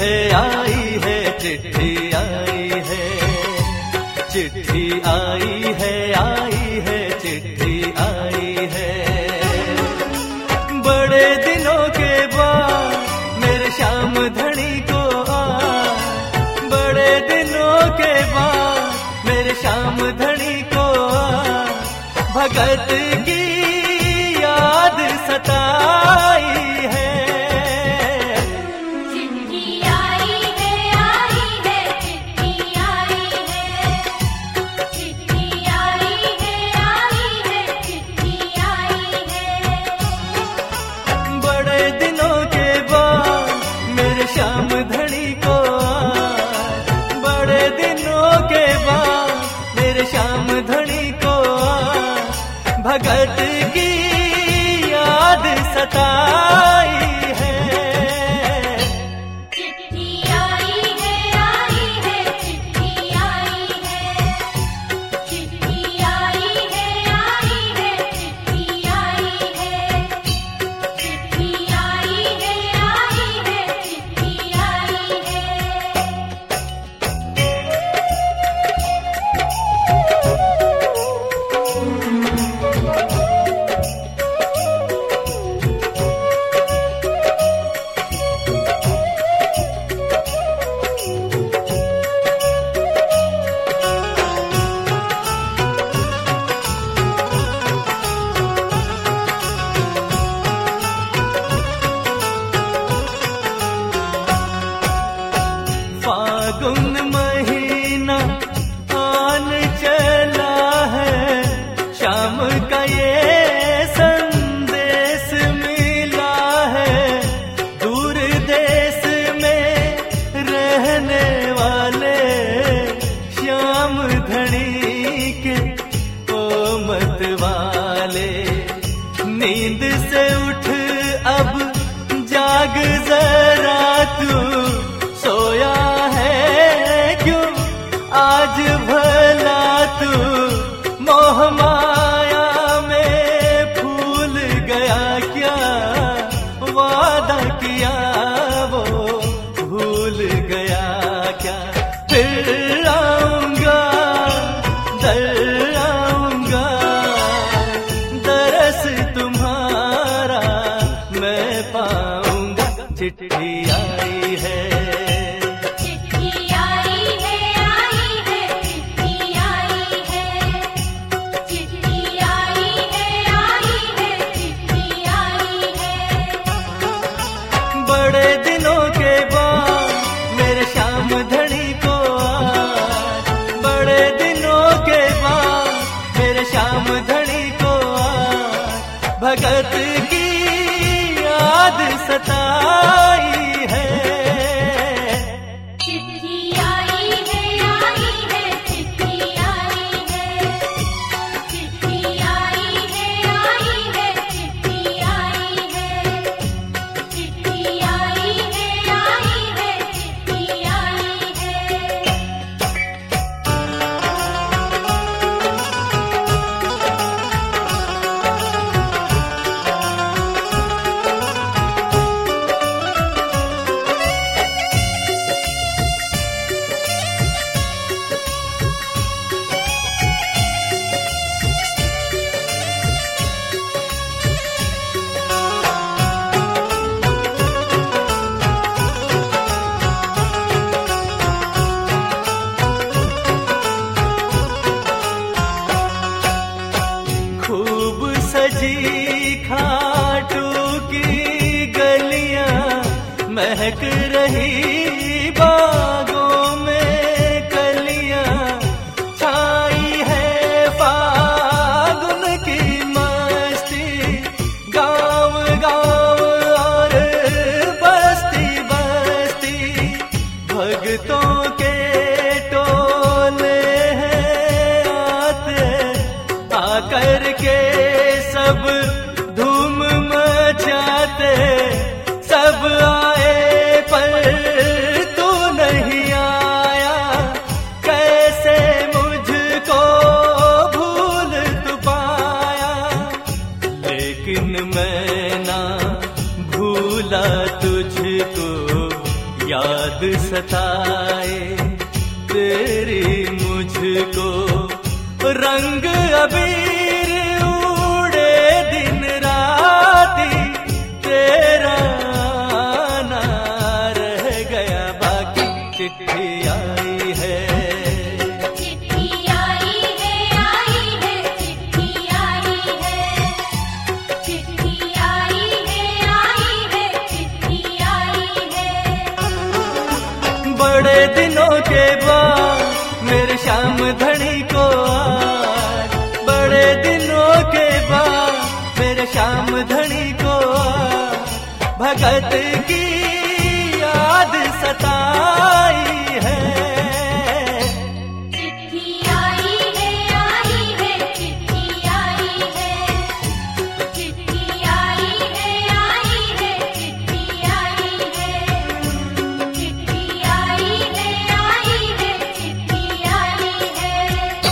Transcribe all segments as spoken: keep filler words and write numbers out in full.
है आई है चिट्ठी आई है, चिट्ठी आई है आई है चिट्ठी आई है। बड़े दिनों के बाद मेरे श्याम धनी को आ, बड़े दिनों के बाद मेरे श्याम धनी को आ, भगत की याद सताई है। श्याम धनी को बड़े दिनों के बाद मेरे श्याम धनी को भगत की याद सताई है। फागुन महीना आन चला है, शाम का ये संदेश मिला है। दूर देश में रहने वाले श्याम धनी के ओ मत वाले, नींद से उठ अब जाग जरा तू, सोया है क्यों आज भला तू, मोह माया में भूल गया क्या, वादा किया वो भूल गया क्या। फिर आऊंगा दर आऊंगा, दरस तुम्हारा मैं पाऊंगा। चिट्ठी आई है, बड़े दिनों के बाद मेरे श्याम धनी को आज, बड़े दिनों के बाद मेरे श्याम धनी को आज, भगत की याद सताई है। सजी खाटू की गलियां महक रही, बागों में कलियां छाई है फागुन की मस्ती। गांव गांव और बस्ती बस्ती भगतों के टोले हैं आते, आकर के सब धूम मचाते। सब आए पर तू नहीं आया, कैसे मुझको भूल तू पाया। लेकिन मैं ना भूला तुझको, याद सताए तेरी मुझको, रंग अबीर उड़े दिन राती, तेरा आना रह गया बाकी। चिट्ठी आई है, चिट्ठी आई है, आई है, चिट्ठी आई है, चिट्ठी आई है, आई है, चिट्ठी आई है। बड़े दिनों के बाद मेरे श्याम धनी को आज, बड़े दिनों के बाद मेरे श्याम धनी को आज, भगत की याद सताई है। चिट्ठी आई है, आई है, चिट्ठी आई है, चिट्ठी आई है, आई है, चिट्ठी आई है, चिट्ठी आई है, आई है, चिट्ठी आई है।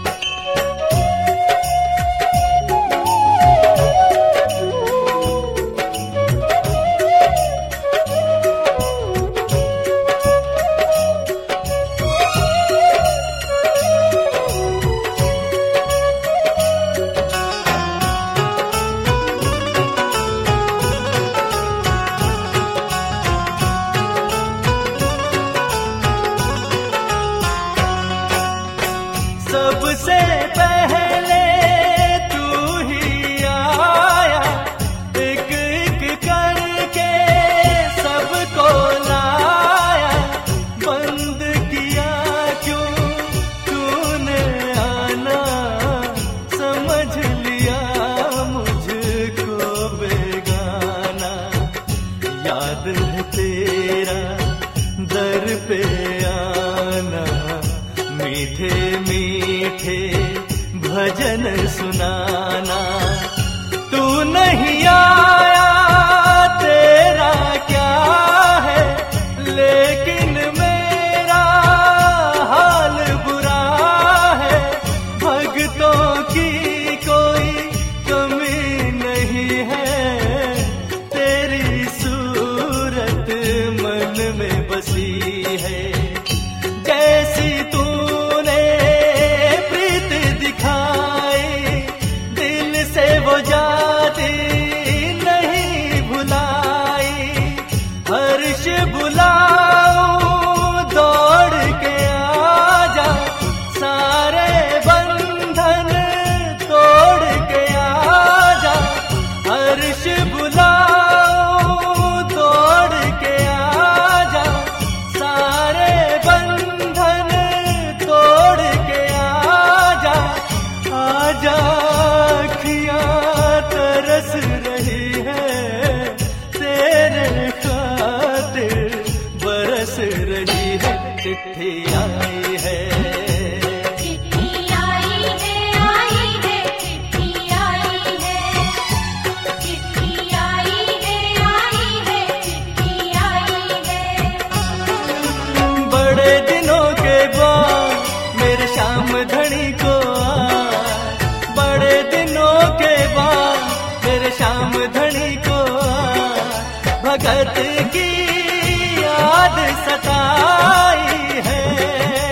सबसे पहले तू ही आया, एक एक करके सबको लाया, बंद किया क्यों तूने आना, समझ लिया मुझको बेगाना। याद है तेरा दर पे आना, मीठे मीठे भजन सुनाना, तू नहीं आया तेरा क्या है, लेकिन मेरा हाल बुरा है। भक्तों की कोई कमी नहीं है, तेरी सूरत मन में बसी है। जैसी तूने प्रीत दिखाई, दिल से वो जाती नहीं भुलाई। हर्ष बुलाऊं दौड़ के आजा, सारे बंधन तोड़ के आजा। हर्ष बुलाऊं दौड़ के आजा, सारे बंधन तोड़ के आजा। आजा अखियाँ तरस रही है, तेरे खातिर बरस रही है। चिट्ठी आई है, चिट्ठी आई है, आई है, चिट्ठी आई है, चिट्ठी आई है, आई है, चिट्ठी आई है। बड़े दिनों के बाद मेरे श्याम धनी को आज, बड़े दिनों के बाद मेरे श्याम धनी को आज, भगत की याद सताई है।